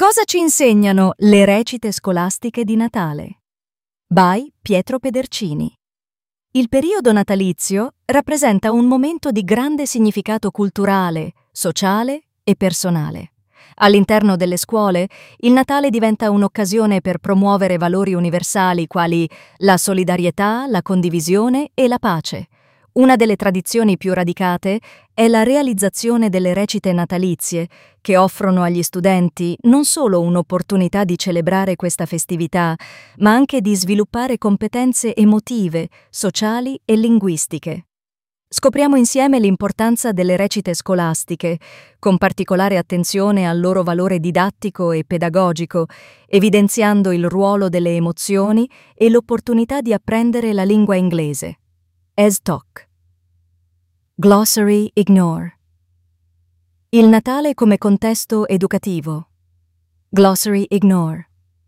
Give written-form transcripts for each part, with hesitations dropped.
Cosa ci insegnano le recite scolastiche di Natale? By Pietro Pedercini. Il periodo natalizio rappresenta un momento di grande significato culturale, sociale e personale. All'interno delle scuole, il Natale diventa un'occasione per promuovere valori universali quali la solidarietà, la condivisione e la pace. Una delle tradizioni più radicate è la realizzazione delle recite natalizie, che offrono agli studenti non solo un'opportunità di celebrare questa festività, ma anche di sviluppare competenze emotive, sociali e linguistiche. Scopriamo insieme l'importanza delle recite scolastiche, con particolare attenzione al loro valore didattico e pedagogico, evidenziando il ruolo delle emozioni e l'opportunità di apprendere la lingua inglese. ESTOC. Glossary Ignore. Il Natale come contesto educativo. Glossary Ignore.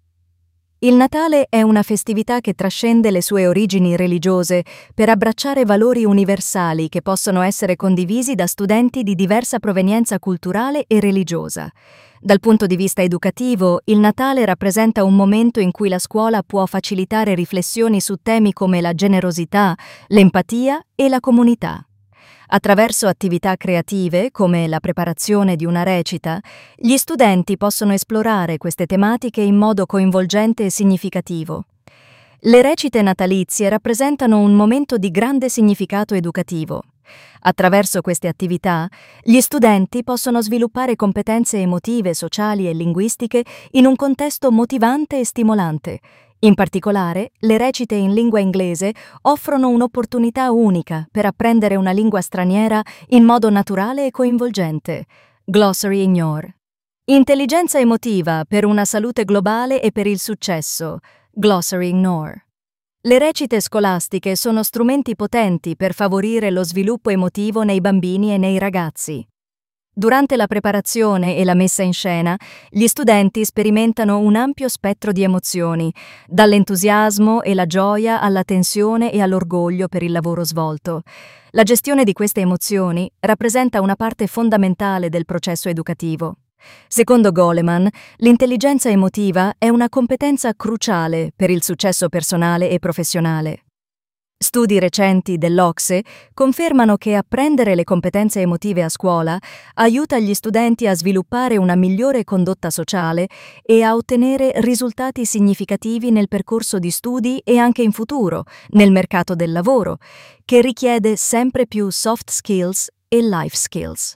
Il Natale è una festività che trascende le sue origini religiose per abbracciare valori universali che possono essere condivisi da studenti di diversa provenienza culturale e religiosa. Dal punto di vista educativo, il Natale rappresenta un momento in cui la scuola può facilitare riflessioni su temi come la generosità, l'empatia e la comunità. Attraverso attività creative, come la preparazione di una recita, gli studenti possono esplorare queste tematiche in modo coinvolgente e significativo. Le recite natalizie rappresentano un momento di grande significato educativo. Attraverso queste attività, gli studenti possono sviluppare competenze emotive, sociali e linguistiche in un contesto motivante e stimolante. In particolare, le recite in lingua inglese offrono un'opportunità unica per apprendere una lingua straniera in modo naturale e coinvolgente. Glossary Ignore. Intelligenza emotiva per una salute globale e per il successo. Glossary Ignore. Le recite scolastiche sono strumenti potenti per favorire lo sviluppo emotivo nei bambini e nei ragazzi. Durante la preparazione e la messa in scena, gli studenti sperimentano un ampio spettro di emozioni, dall'entusiasmo e la gioia alla tensione e all'orgoglio per il lavoro svolto. La gestione di queste emozioni rappresenta una parte fondamentale del processo educativo. Secondo Goleman, l'intelligenza emotiva è una competenza cruciale per il successo personale e professionale. Studi recenti dell'OCSE confermano che apprendere le competenze emotive a scuola aiuta gli studenti a sviluppare una migliore condotta sociale e a ottenere risultati significativi nel percorso di studi e anche in futuro, nel mercato del lavoro, che richiede sempre più soft skills e life skills.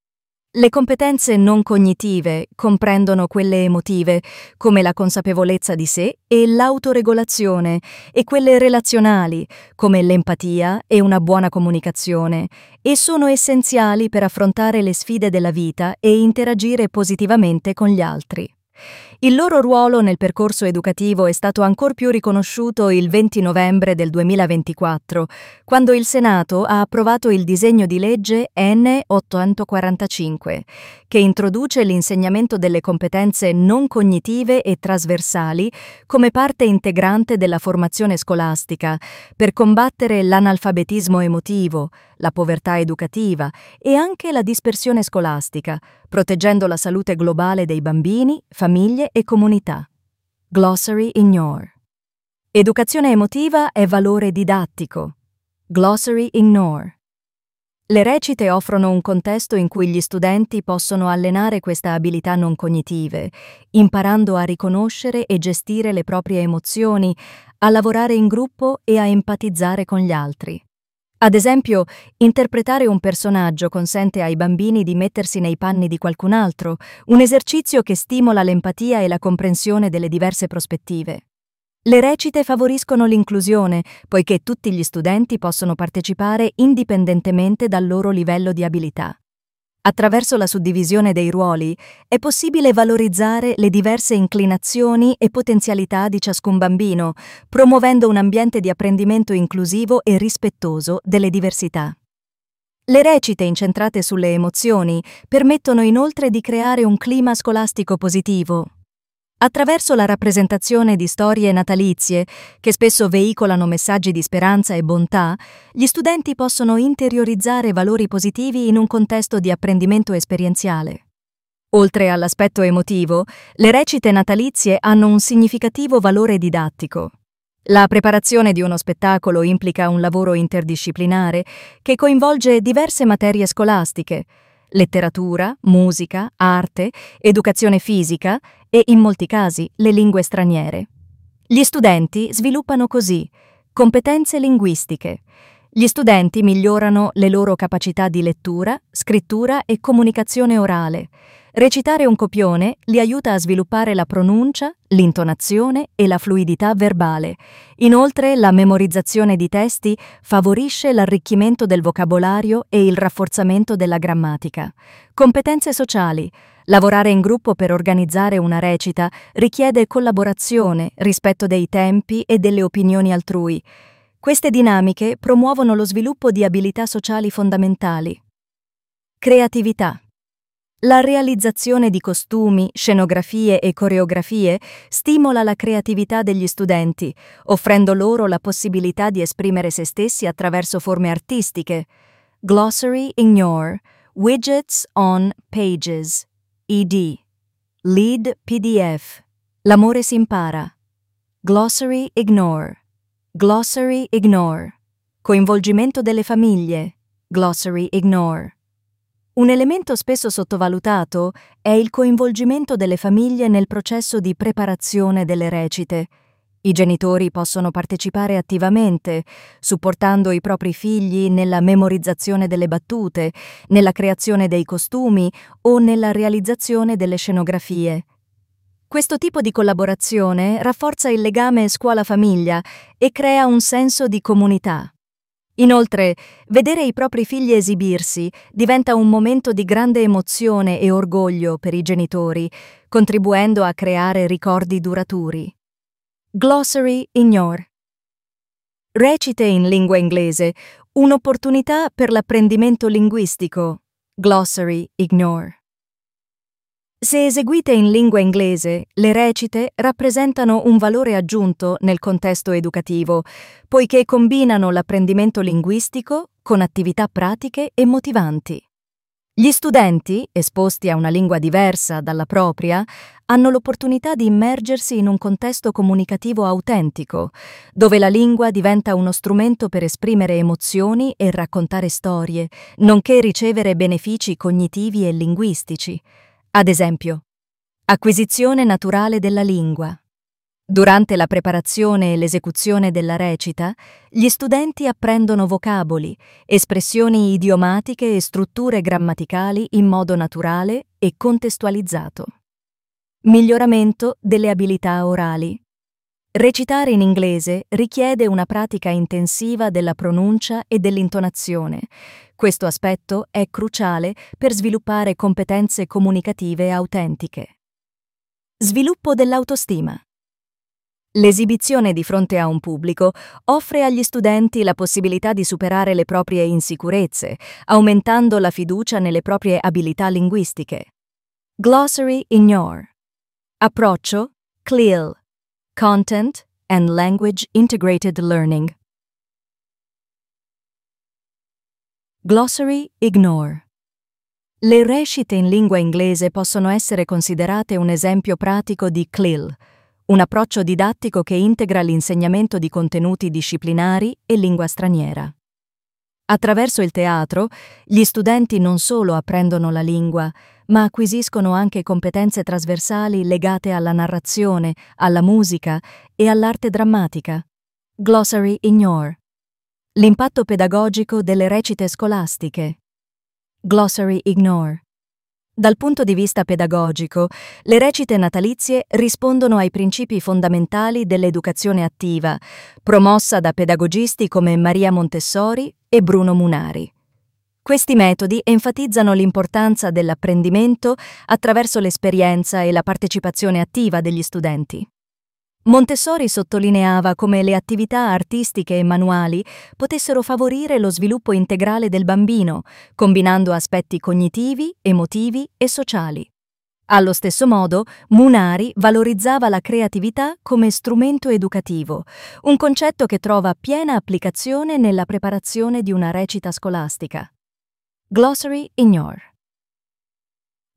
Le competenze non cognitive comprendono quelle emotive, come la consapevolezza di sé e l'autoregolazione, e quelle relazionali, come l'empatia e una buona comunicazione, e sono essenziali per affrontare le sfide della vita e interagire positivamente con gli altri. Il loro ruolo nel percorso educativo è stato ancor più riconosciuto il 20 novembre del 2024, quando il Senato ha approvato il disegno di legge N. 845, che introduce l'insegnamento delle competenze non cognitive e trasversali come parte integrante della formazione scolastica, per combattere l'analfabetismo emotivo, la povertà educativa e anche la dispersione scolastica, proteggendo la salute globale dei bambini, famiglie e comunità. Glossary Ignore. Educazione emotiva è valore didattico. Glossary Ignore. Le recite offrono un contesto in cui gli studenti possono allenare questa abilità non cognitive, imparando a riconoscere e gestire le proprie emozioni, a lavorare in gruppo e a empatizzare con gli altri. Ad esempio, interpretare un personaggio consente ai bambini di mettersi nei panni di qualcun altro, un esercizio che stimola l'empatia e la comprensione delle diverse prospettive. Le recite favoriscono l'inclusione, poiché tutti gli studenti possono partecipare indipendentemente dal loro livello di abilità. Attraverso la suddivisione dei ruoli è possibile valorizzare le diverse inclinazioni e potenzialità di ciascun bambino, promuovendo un ambiente di apprendimento inclusivo e rispettoso delle diversità. Le recite incentrate sulle emozioni permettono inoltre di creare un clima scolastico positivo. Attraverso la rappresentazione di storie natalizie, che spesso veicolano messaggi di speranza e bontà, gli studenti possono interiorizzare valori positivi in un contesto di apprendimento esperienziale. Oltre all'aspetto emotivo, le recite natalizie hanno un significativo valore didattico. La preparazione di uno spettacolo implica un lavoro interdisciplinare che coinvolge diverse materie scolastiche: letteratura, musica, arte, educazione fisica e, in molti casi, le lingue straniere. Gli studenti sviluppano così competenze linguistiche. Gli studenti migliorano le loro capacità di lettura, scrittura e comunicazione orale. Recitare un copione li aiuta a sviluppare la pronuncia, l'intonazione e la fluidità verbale. Inoltre, la memorizzazione di testi favorisce l'arricchimento del vocabolario e il rafforzamento della grammatica. Competenze sociali. Lavorare in gruppo per organizzare una recita richiede collaborazione, rispetto dei tempi e delle opinioni altrui. Queste dinamiche promuovono lo sviluppo di abilità sociali fondamentali. Creatività. La realizzazione di costumi, scenografie e coreografie stimola la creatività degli studenti, offrendo loro la possibilità di esprimere se stessi attraverso forme artistiche. Glossary Ignore, Widgets on Pages, ed. Lead PDF. L'amore si impara. Glossary Ignore. Glossary Ignore. Coinvolgimento delle famiglie. Glossary Ignore. Un elemento spesso sottovalutato è il coinvolgimento delle famiglie nel processo di preparazione delle recite. I genitori possono partecipare attivamente, supportando i propri figli nella memorizzazione delle battute, nella creazione dei costumi o nella realizzazione delle scenografie. Questo tipo di collaborazione rafforza il legame scuola-famiglia e crea un senso di comunità. Inoltre, vedere i propri figli esibirsi diventa un momento di grande emozione e orgoglio per i genitori, contribuendo a creare ricordi duraturi. Glossary Ignore. Recite in lingua inglese, un'opportunità per l'apprendimento linguistico. Glossary Ignore. Se eseguite in lingua inglese, le recite rappresentano un valore aggiunto nel contesto educativo, poiché combinano l'apprendimento linguistico con attività pratiche e motivanti. Gli studenti, esposti a una lingua diversa dalla propria, hanno l'opportunità di immergersi in un contesto comunicativo autentico, dove la lingua diventa uno strumento per esprimere emozioni e raccontare storie, nonché ricevere benefici cognitivi e linguistici. Ad esempio, acquisizione naturale della lingua. Durante la preparazione e l'esecuzione della recita, gli studenti apprendono vocaboli, espressioni idiomatiche e strutture grammaticali in modo naturale e contestualizzato. Miglioramento delle abilità orali. Recitare in inglese richiede una pratica intensiva della pronuncia e dell'intonazione. Questo aspetto è cruciale per sviluppare competenze comunicative autentiche. Sviluppo dell'autostima. L'esibizione di fronte a un pubblico offre agli studenti la possibilità di superare le proprie insicurezze, aumentando la fiducia nelle proprie abilità linguistiche. Glossary Ignore. Approccio CLIL. Content and Language Integrated Learning. Glossary Ignore. Le recite in lingua inglese possono essere considerate un esempio pratico di CLIL, un approccio didattico che integra l'insegnamento di contenuti disciplinari e lingua straniera. Attraverso il teatro, gli studenti non solo apprendono la lingua, ma acquisiscono anche competenze trasversali legate alla narrazione, alla musica e all'arte drammatica. Glossary Ignore. L'impatto pedagogico delle recite scolastiche. Glossary Ignore. Dal punto di vista pedagogico, le recite natalizie rispondono ai principi fondamentali dell'educazione attiva, promossa da pedagogisti come Maria Montessori e Bruno Munari. Questi metodi enfatizzano l'importanza dell'apprendimento attraverso l'esperienza e la partecipazione attiva degli studenti. Montessori sottolineava come le attività artistiche e manuali potessero favorire lo sviluppo integrale del bambino, combinando aspetti cognitivi, emotivi e sociali. Allo stesso modo, Munari valorizzava la creatività come strumento educativo, un concetto che trova piena applicazione nella preparazione di una recita scolastica. Glossary Ignore.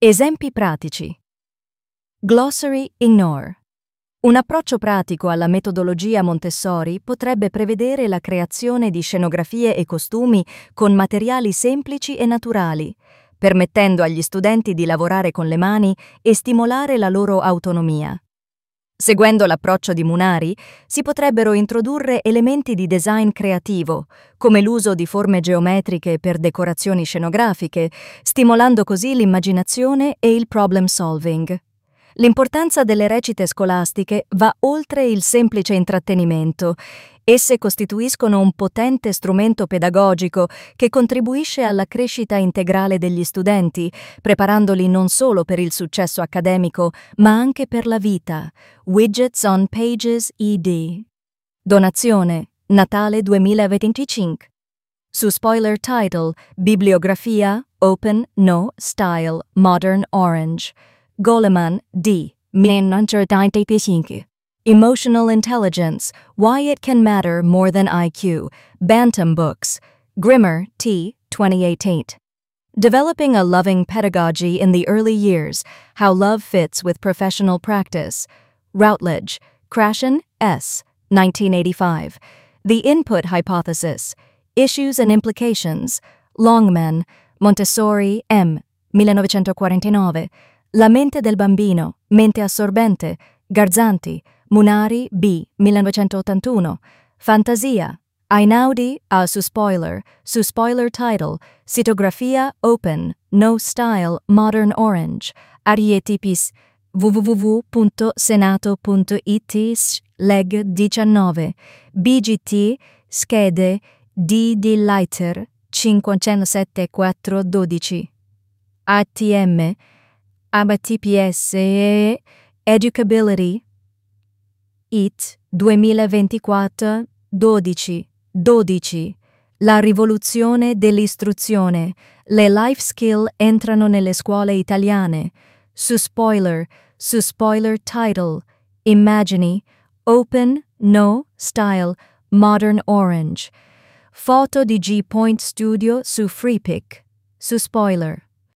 Esempi pratici. Glossary Ignore. Un approccio pratico alla metodologia Montessori potrebbe prevedere la creazione di scenografie e costumi con materiali semplici e naturali, permettendo agli studenti di lavorare con le mani e stimolare la loro autonomia. Seguendo l'approccio di Munari, si potrebbero introdurre elementi di design creativo, come l'uso di forme geometriche per decorazioni scenografiche, stimolando così l'immaginazione e il problem solving. L'importanza delle recite scolastiche va oltre il semplice intrattenimento. Esse costituiscono un potente strumento pedagogico che contribuisce alla crescita integrale degli studenti, preparandoli non solo per il successo accademico, ma anche per la vita. Widgets on Pages ed. Donazione, Natale 2025. Su spoiler title, Bibliografia, Open, No, Style, Modern Orange. Goleman, D. 1995. Emotional Intelligence, Why It Can Matter More Than IQ, Bantam Books, Grimmer, T. 2018. Developing a Loving Pedagogy in the Early Years, How Love Fits with Professional Practice, Routledge, Krashen, S. 1985. The Input Hypothesis, Issues and Implications, Longman, Montessori, M. 1949. La mente del bambino, mente assorbente, Garzanti, Munari, B. 1981. Fantasia, Einaudi, su spoiler title, Sitografia, Open, No Style, Modern Orange, Arietipis, www.senato.it leg 19, BGT, schede, D. Leiter, 57412, ATM, ABTPS e Educability IT 2024 12 La rivoluzione dell'istruzione. Le life skill entrano nelle scuole italiane. Su spoiler title, Immagini, Open, No, Style, Modern Orange. Foto di G Point Studio su FreePic. Su spoiler.